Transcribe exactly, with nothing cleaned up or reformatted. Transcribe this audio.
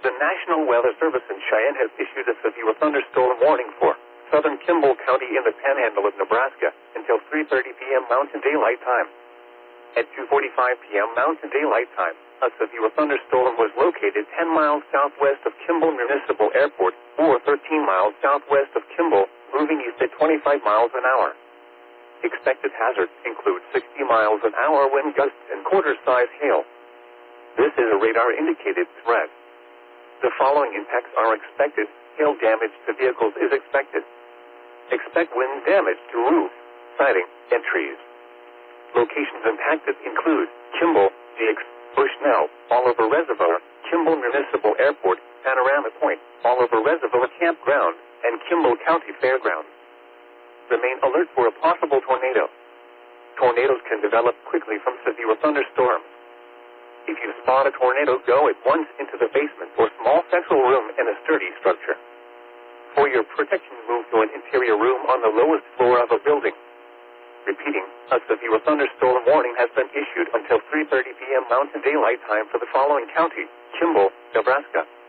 The National Weather Service in Cheyenne has issued a severe thunderstorm warning for southern Kimball County in the panhandle of Nebraska until three thirty p.m. Mountain Daylight Time. At two forty-five p.m. Mountain Daylight Time, a severe thunderstorm was located ten miles southwest of Kimball Municipal Airport, or thirteen miles southwest of Kimball, moving east at twenty-five miles an hour. Expected hazards include sixty miles an hour wind gusts and quarter-size hail. This is a radar-indicated threat. The following impacts are expected. Hail damage to vehicles is expected. Expect wind damage to roof, siding, and trees. Locations impacted include Kimball, Dix, Bushnell, Oliver Reservoir, Kimball Municipal Airport, Panorama Point, Oliver Reservoir Campground, and Kimball County Fairgrounds. Remain alert for a possible tornado. Tornadoes can develop quickly from severe thunderstorms. If you spot a tornado, go at once into the basement or small central room in a sturdy structure. For your protection, move to an interior room on the lowest floor of a building. Repeating, a severe thunderstorm warning has been issued until three thirty p.m. Mountain Daylight Time for the following county: Kimball, Nebraska,